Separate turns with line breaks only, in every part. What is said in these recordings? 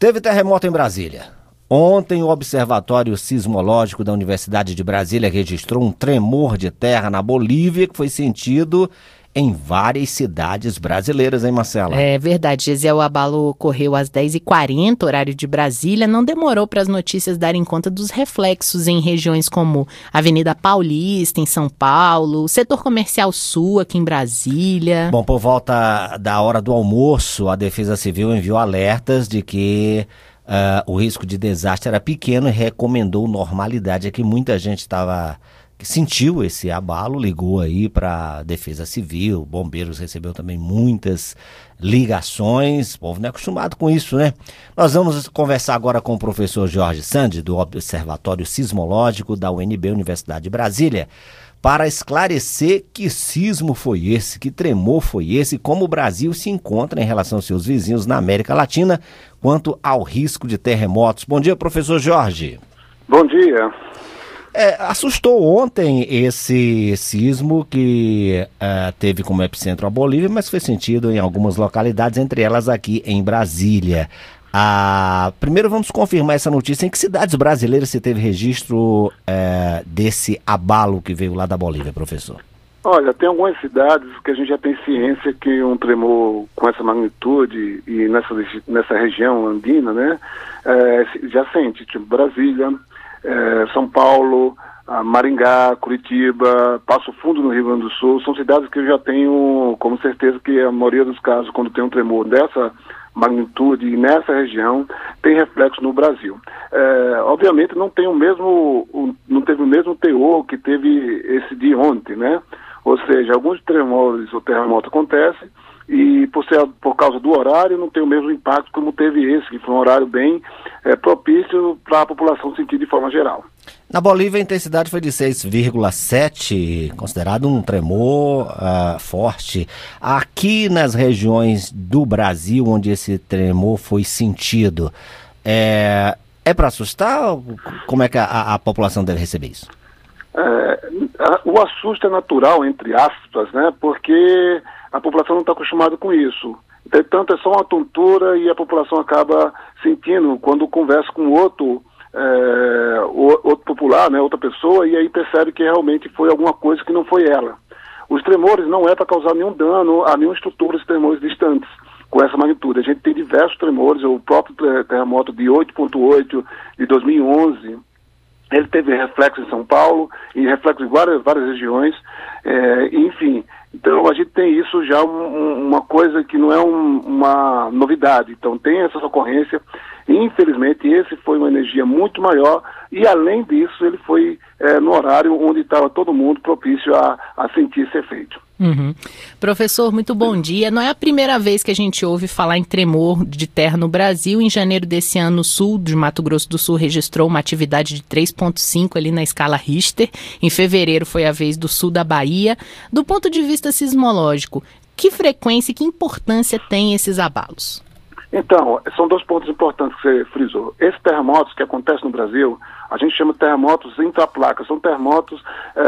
Teve terremoto em Brasília. Ontem, o Observatório Sismológico da Universidade de Brasília registrou um tremor de terra na Bolívia que foi sentido em várias cidades brasileiras, hein, Marcela?
É verdade, Gesiel. O abalo ocorreu às 10h40, horário de Brasília. Não demorou para as notícias darem conta dos reflexos em regiões como Avenida Paulista, em São Paulo, o setor comercial sul, aqui em Brasília.
Bom, por volta da hora do almoço, a Defesa Civil enviou alertas de que o risco de desastre era pequeno e recomendou normalidade. Aqui muita gente sentiu esse abalo, ligou aí para a Defesa Civil, Bombeiros recebeu também muitas ligações, o povo não é acostumado com isso, né? Nós vamos conversar agora com o professor Jorge Sandi, do Observatório Sismológico da UNB, Universidade de Brasília, para esclarecer que sismo foi esse, que tremor foi esse, como o Brasil se encontra em relação aos seus vizinhos na América Latina, quanto ao risco de terremotos. Bom dia, professor Jorge.
Bom dia.
Assustou ontem esse sismo que teve como epicentro a Bolívia, mas foi sentido em algumas localidades, entre elas aqui em Brasília. Primeiro vamos confirmar essa notícia. Em que cidades brasileiras você teve registro desse abalo que veio lá da Bolívia, professor?
Olha, tem algumas cidades que a gente já tem ciência que um tremor com essa magnitude e nessa região andina, né, já sente, tipo Brasília, São Paulo, Maringá, Curitiba, Passo Fundo no Rio Grande do Sul. São cidades que eu já tenho como certeza que a maioria dos casos, quando tem um tremor dessa magnitude e nessa região, tem reflexo no Brasil. Obviamente não teve o mesmo teor que teve esse de ontem, né? Ou seja, alguns tremores ou terremoto acontecem e por causa do horário não tem o mesmo impacto como teve esse, que foi um horário bem propício para a população sentir de forma geral.
Na Bolívia a intensidade foi de 6,7, considerado um tremor forte. Aqui nas regiões do Brasil onde esse tremor foi sentido, é para assustar? Como é que a população deve receber isso?
O assusto é natural, entre aspas, né? Porque a população não está acostumada com isso. Portanto, é só uma tontura e a população acaba sentindo quando conversa com outro popular, né, outra pessoa, e aí percebe que realmente foi alguma coisa que não foi ela. Os tremores não é para causar nenhum dano a nenhuma estrutura, os tremores distantes com essa magnitude. A gente tem diversos tremores, o próprio terremoto de 8,8 de 2011, ele teve reflexo em São Paulo e reflexo em várias regiões, enfim. Então a gente tem isso já uma coisa que não é uma novidade. Então tem essa ocorrência. Infelizmente esse foi uma energia muito maior e além disso ele foi no horário onde estava todo mundo propício a sentir esse efeito.
Uhum. Professor, muito bom dia. Não é a primeira vez que a gente ouve falar em tremor de terra no Brasil. Em janeiro desse ano, o sul de Mato Grosso do Sul registrou uma atividade de 3,5 ali na escala Richter. Em fevereiro foi a vez do sul da Bahia. Do ponto de vista sismológico, que frequência e que importância tem esses abalos?
Então, são dois pontos importantes que você frisou. Esses terremotos que acontecem no Brasil, a gente chama de terremotos intraplacas. São terremotos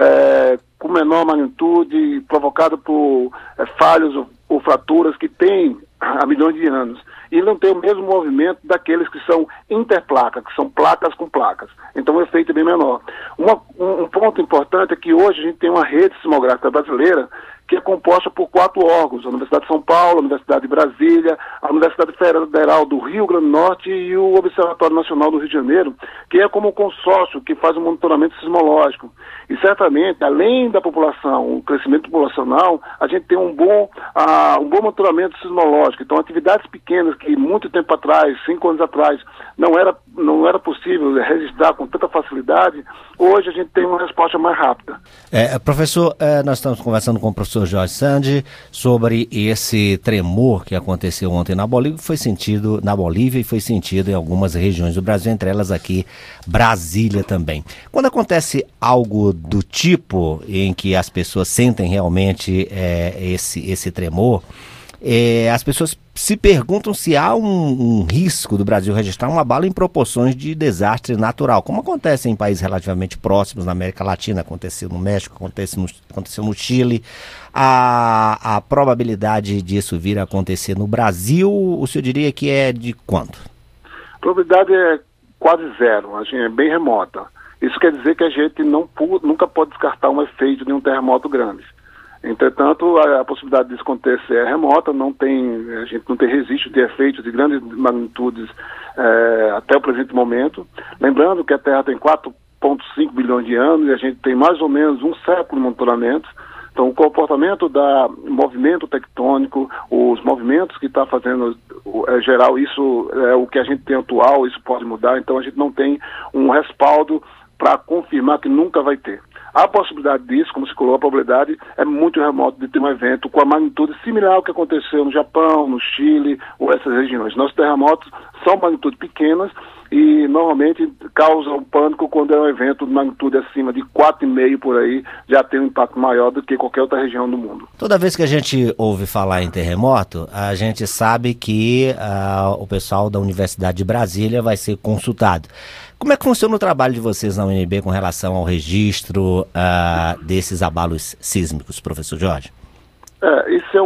com menor magnitude, provocados por falhas ou fraturas que têm há milhões de anos. E não tem o mesmo movimento daqueles que são interplacas, que são placas com placas. Então o efeito é bem menor. Um ponto importante é que hoje a gente tem uma rede sismográfica brasileira que é composta por 4 órgãos: a Universidade de São Paulo, a Universidade de Brasília, a Universidade Federal do Rio Grande do Norte e o Observatório Nacional do Rio de Janeiro, que é como um consórcio que faz um monitoramento sismológico. E certamente, além da população, o crescimento populacional, a gente tem um bom monitoramento sismológico. Então, atividades pequenas que muito tempo atrás, 5 anos atrás, não era possível registrar com tanta facilidade, hoje a gente tem uma resposta mais rápida.
Professor, nós estamos conversando com o professor Jorge Sandi sobre esse tremor que aconteceu ontem na Bolívia, foi sentido na Bolívia e foi sentido em algumas regiões do Brasil, entre elas aqui Brasília também. Quando acontece algo do tipo em que as pessoas sentem realmente esse tremor, as pessoas se perguntam se há um risco do Brasil registrar um abalo em proporções de desastre natural, como acontece em países relativamente próximos na América Latina, aconteceu no México, aconteceu no Chile. A probabilidade disso vir a acontecer no Brasil, o senhor diria que é de quanto?
Probabilidade é quase zero, assim, é bem remota. Isso quer dizer que a gente nunca pode descartar um efeito de um terremoto grande. Entretanto, a possibilidade disso acontecer é remota, a gente não tem registro de efeitos de grandes magnitudes até o presente momento. Lembrando que a Terra tem 4,5 bilhões de anos e a gente tem mais ou menos um século de monitoramento. Então, o comportamento do movimento tectônico, os movimentos que está fazendo geral, isso é o que a gente tem atual, isso pode mudar. Então, a gente não tem um respaldo para confirmar que nunca vai ter. A possibilidade disso, como se colocou, a probabilidade é muito remota de ter um evento com a magnitude similar ao que aconteceu no Japão, no Chile, ou essas regiões. Nossos terremotos são magnitudes pequenas e normalmente causam pânico quando é um evento de magnitude acima de 4,5 por aí, já tem um impacto maior do que qualquer outra região do mundo.
Toda vez que a gente ouve falar em terremoto, a gente sabe que o pessoal da Universidade de Brasília vai ser consultado. Como é que funciona o trabalho de vocês na UNB com relação ao registro desses abalos sísmicos, professor Jorge?
Isso é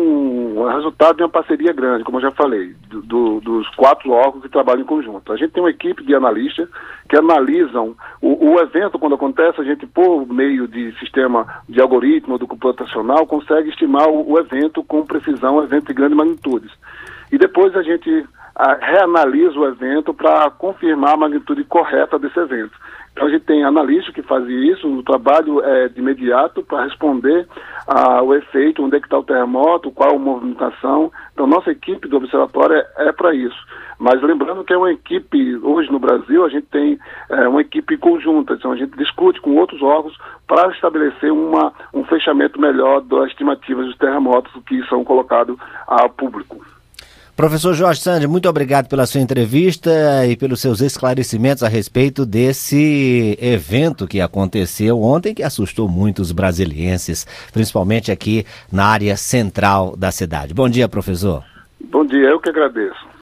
um resultado de uma parceria grande, como eu já falei, dos 4 órgãos que trabalham em conjunto. A gente tem uma equipe de analistas que analisam o evento quando acontece, a gente, por meio de sistema de algoritmo do computacional, consegue estimar o evento com precisão, evento de grandes magnitudes. E depois a gente reanalisa o evento para confirmar a magnitude correta desse evento. Então a gente tem analistas que fazem isso, o trabalho é de imediato para responder ao efeito, onde é que está o terremoto, qual a movimentação. Então nossa equipe do observatório é para isso. Mas lembrando que é uma equipe, hoje no Brasil, a gente tem uma equipe conjunta, então a gente discute com outros órgãos para estabelecer um fechamento melhor das estimativas dos terremotos que são colocados ao público.
Professor Jorge Sandri, muito obrigado pela sua entrevista e pelos seus esclarecimentos a respeito desse evento que aconteceu ontem, que assustou muitos brasilienses, principalmente aqui na área central da cidade. Bom dia, professor.
Bom dia, eu que agradeço.